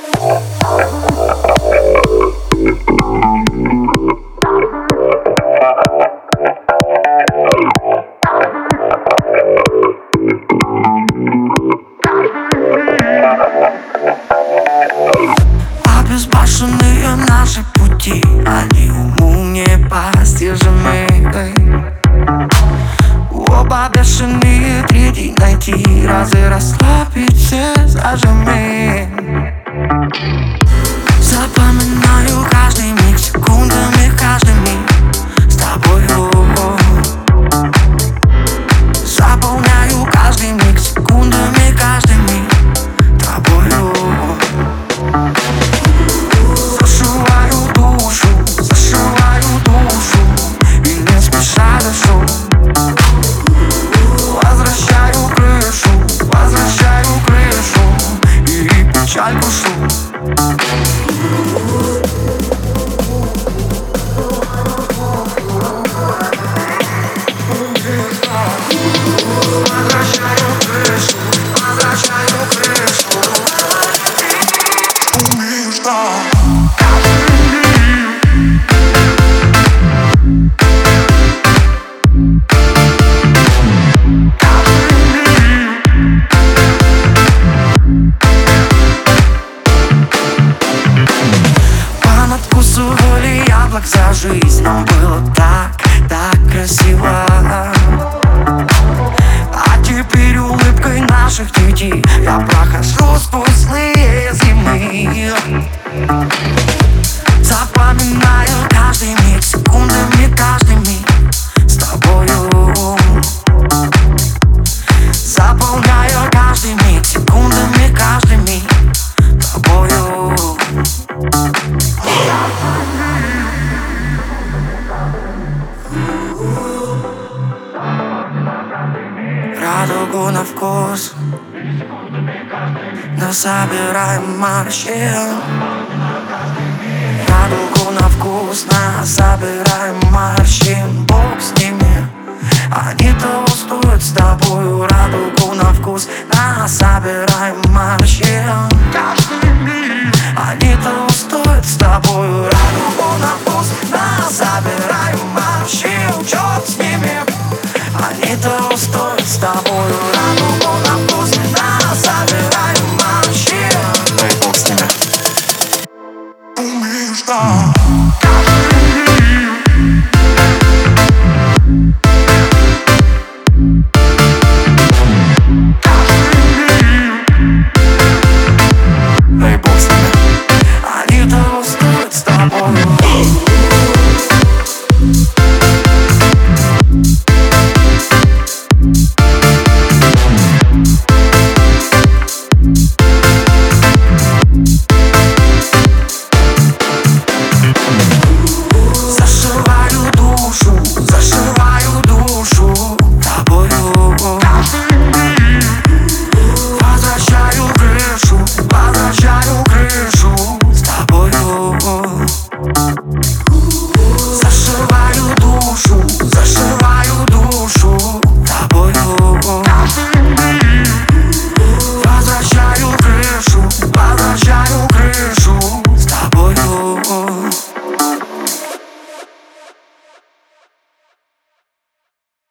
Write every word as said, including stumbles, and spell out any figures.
Обезбашенные наши пути, они уму непостижимы. Оба бешеные, третий найти, разы расслабить все зажимы. Запоминаю каждый миг, секундами каждый миг с тобою. Заполняю каждый миг, секундами каждый миг тобою. Зашиваю душу, зашиваю душу и не спеша дышу. Возвращаю крышу, возвращаю крышу и печаль кушу. Возвращаю крышу, возвращаю крышу. Умеешь, да. Понадкусывали яблок за жизнь, нам было так, так красиво. А теперь улыбкой наших детей я прохожу сквозь злые зимы. Запоминаю каждый миг, секундами каждый миг с тобою. Заполняю каждый миг, секундами каждый миг тобою. Радугу на вкус, но собираем морщин. Радугу на вкус, но собираем морщин. Бог с ними, они того стоят с тобою. Радугу на вкус, но собираем морщин.